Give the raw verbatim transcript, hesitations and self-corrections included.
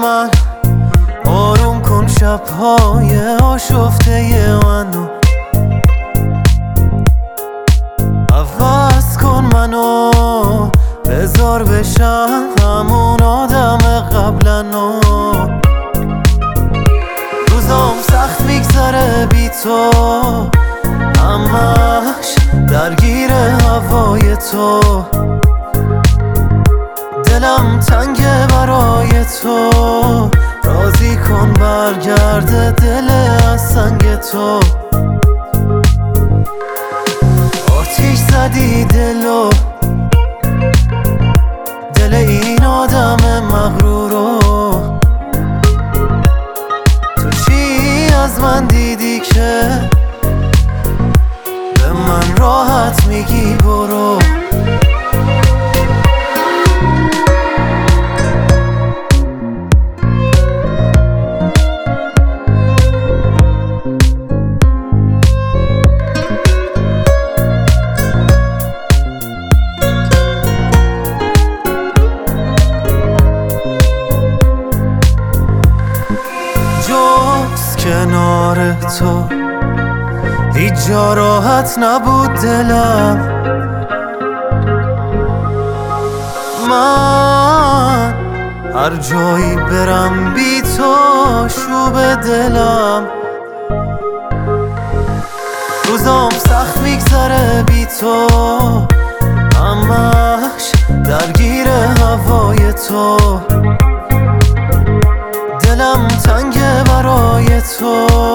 من آروم کن شب‌های آشفته منو، عوض کن منو، بذار بشم همون آدم قبلنو. روزام سخت میگذره بی تو، همش درگیر هوای تو، دلم تنگه برای تو، راضی کن برگرده دل از سنگ تو. آتیش زدی دلو، دل این آدم مغرورو، تو چی از من دیدی که به من راحت میگی برو؟ کنار تو هیچ جا راحت نبود دلم، من هر جایی برم بی تو شوب دلم. روزام سخت میگذره بی تو، همش درگیر هوای تو، دلم تنگه برای تو،